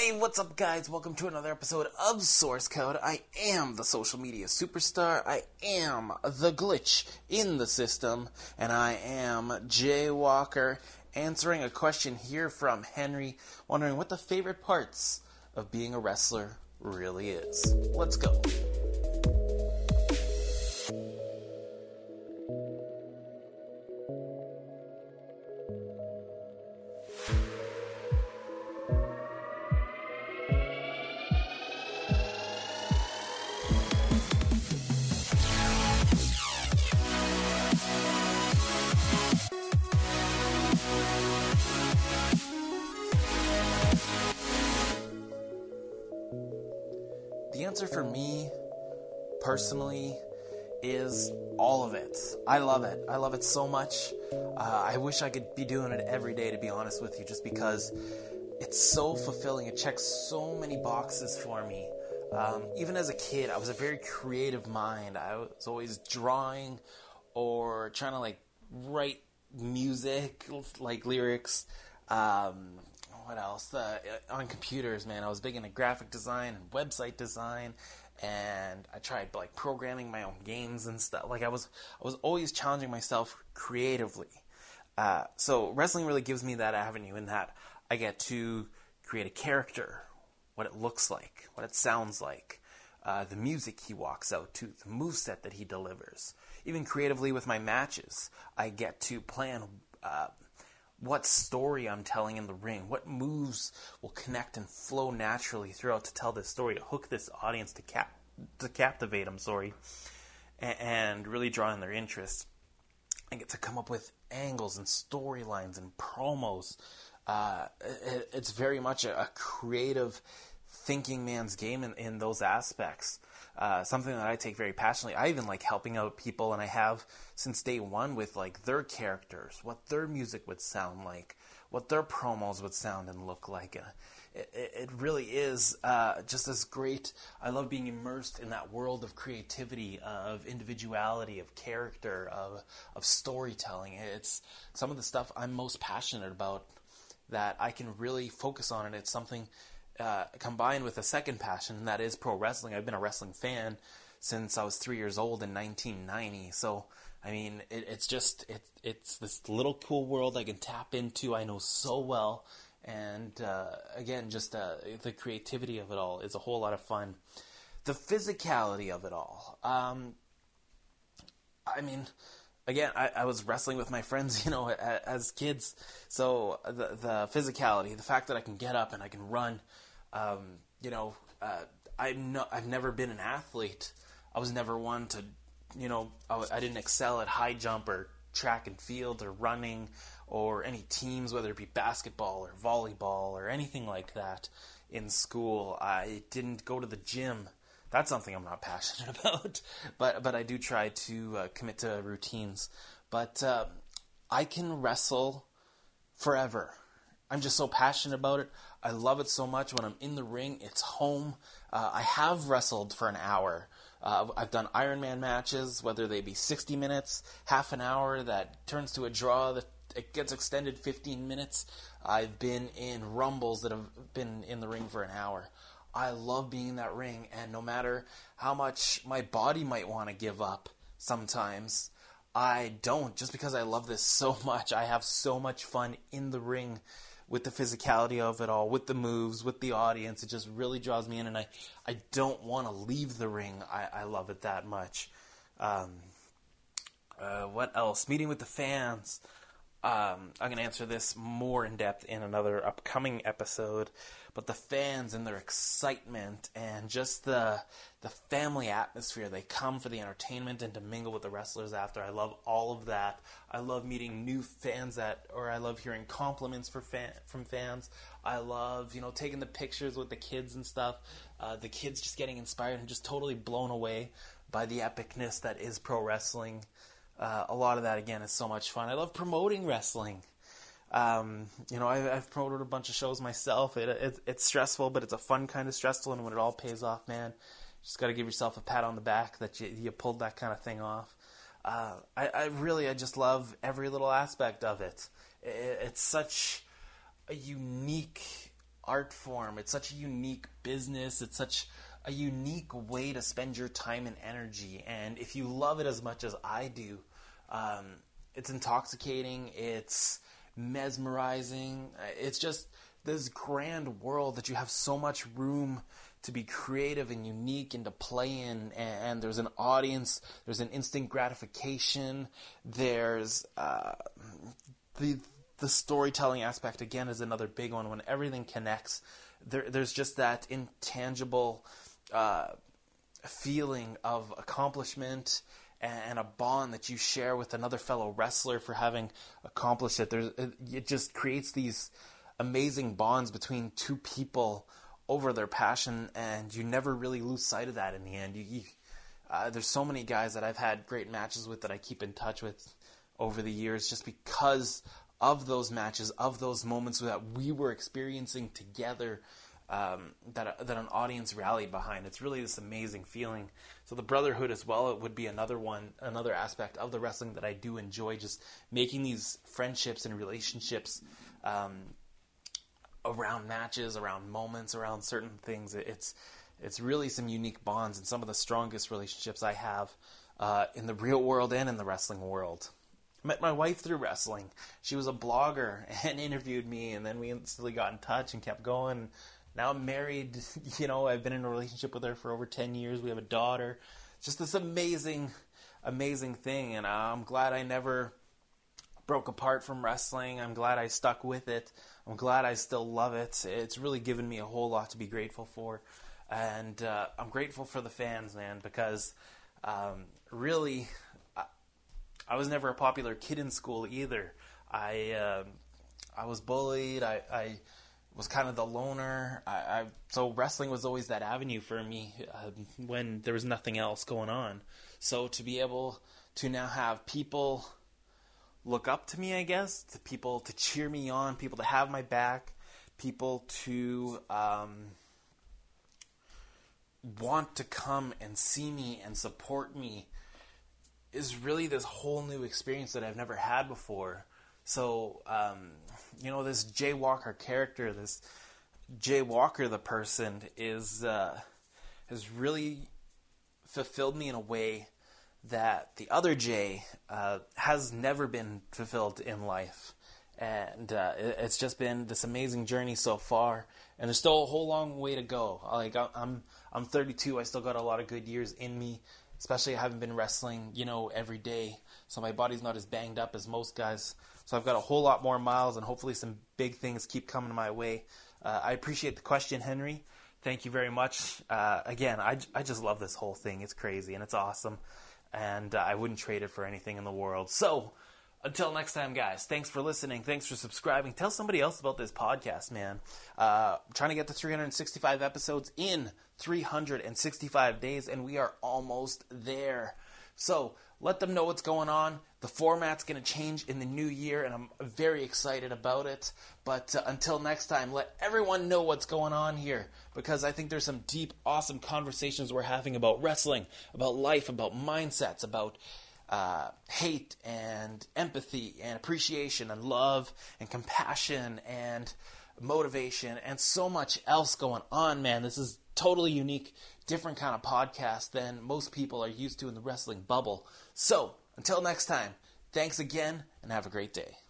Hey, what's up, guys? Welcome to another episode of Source Code. I am the social media superstar. I am the glitch in the system. And I am Jay Walker, answering a question here from Henry, wondering what the favorite parts of being a wrestler really is. Let's go. The answer for me, personally, is all of it. I love it. I love it so much. I wish I could be doing it every day, to be honest with you, just because it's so fulfilling. It checks so many boxes for me. Even as a kid, I was a very creative mind. I was always drawing or trying to write music, like lyrics. What else? On computers, man, I was big into graphic design and website design, and I tried programming my own games and stuff. I was always challenging myself creatively. So wrestling really gives me that avenue, in that I get to create a character, what it looks like, what it sounds like, the music he walks out to, the moveset that he delivers. Even creatively with my matches, I get to plan what story I'm telling in the ring, what moves will connect and flow naturally throughout to tell this story, to hook this audience, to captivate them, and really draw in their interest. I get to come up with angles and storylines and promos. It's very much a creative thinking man's game in those aspects. Something that I take very passionately. I even like helping out people, and I have since day one, with their characters, what their music would sound like, what their promos would sound and look like. It really is just as great. I love being immersed in that world of creativity, of individuality, of character, of storytelling. It's some of the stuff I'm most passionate about that I can really focus on, and it's something combined with a second passion, and that is pro wrestling. I've been a wrestling fan since I was 3 years old in 1990. So, I mean, it's this little cool world I can tap into. I know so well. And, again, just the creativity of it all is a whole lot of fun. The physicality of it all. I mean, again, I was wrestling with my friends, as kids. So the physicality, the fact that I can get up and I can run, I've never been an athlete. I was never one to, I didn't excel at high jump or track and field or running or any teams, whether it be basketball or volleyball or anything like that in school. I didn't go to the gym. That's something I'm not passionate about, but I do try to commit to routines. But I can wrestle forever. I'm just so passionate about it. I love it so much. When I'm in the ring, it's home. I have wrestled for an hour. I've done Ironman matches, whether they be 60 minutes, half an hour, that turns to a draw, that it gets extended 15 minutes. I've been in rumbles that have been in the ring for an hour. I love being in that ring, and no matter how much my body might want to give up sometimes, I don't, just because I love this so much. I have so much fun in the ring with the physicality of it all, with the moves, with the audience. It just really draws me in, and I don't want to leave the ring. I love it that much. What else? Meeting with the fans. I'm going to answer this more in depth in another upcoming episode, but the fans and their excitement and just the family atmosphere. They come for the entertainment and to mingle with the wrestlers after. I love all of that. I love meeting new fans I love hearing compliments from fans. I love, taking the pictures with the kids and stuff. The kids just getting inspired and just totally blown away by the epicness that is pro wrestling. A lot of that, again, is so much fun. I love promoting wrestling. I've promoted a bunch of shows myself. It's stressful, but it's a fun kind of stressful, and when it all pays off, man, you just got to give yourself a pat on the back that you pulled that kind of thing off. I just love every little aspect of it. It's such a unique art form. It's such a unique business. It's such a unique way to spend your time and energy. And if you love it as much as I do, it's intoxicating. It's mesmerizing. It's just this grand world that you have so much room to be creative and unique and to play in, and there's an audience, there's an instant gratification, there's the storytelling aspect, again, is another big one. When everything connects, there's just that intangible feeling of accomplishment and a bond that you share with another fellow wrestler for having accomplished it. It just creates these amazing bonds between two people over their passion, and you never really lose sight of that in the end. There's so many guys that I've had great matches with that I keep in touch with over the years just because of those matches, of those moments that we were experiencing together, that an audience rallied behind. It's really this amazing feeling. So the brotherhood as well, it would be another aspect of the wrestling that I do enjoy, just making these friendships and relationships around matches, around moments, around certain things. It's really some unique bonds and some of the strongest relationships I have in the real world and in the wrestling world. I met my wife through wrestling. She was a blogger and interviewed me, and then we instantly got in touch and kept going. Now I'm married. I've been in a relationship with her for over 10 years. We have a daughter. It's just this amazing, amazing thing, and I'm glad I never broke apart from wrestling. I'm glad I stuck with it. I'm glad I still love it. It's really given me a whole lot to be grateful for. And I'm grateful for the fans, man, because really, I was never a popular kid in school either. I was bullied. I was kind of the loner. So wrestling was always that avenue for me when there was nothing else going on. So to be able to now have people look up to me, I guess, to people to cheer me on, people to have my back, people to want to come and see me and support me, is really this whole new experience that I've never had before. So, this Jay Walker character, this Jay Walker, the person, has really fulfilled me in a way that the other Jay has never been fulfilled in life. And it's just been this amazing journey so far, and there's still a whole long way to go. Like, I'm 32, I still got a lot of good years in me, especially I haven't been wrestling, every day, so my body's not as banged up as most guys. So I've got a whole lot more miles, and hopefully some big things keep coming my way. I appreciate the question, Henry. Thank you very much. Again, I just love this whole thing. It's crazy, and it's awesome, and I wouldn't trade it for anything in the world. So, until next time, guys, thanks for listening. Thanks for subscribing. Tell somebody else about this podcast, man. I'm trying to get to 365 episodes in 365 days, and we are almost there. So let them know what's going on. The format's going to change in the new year, and I'm very excited about it. But until next time, let everyone know what's going on here, because I think there's some deep, awesome conversations we're having about wrestling, about life, about mindsets, about hate and empathy and appreciation and love and compassion and motivation and so much else going on, man. This is totally unique, different kind of podcast than most people are used to in the wrestling bubble. So, until next time, thanks again and have a great day.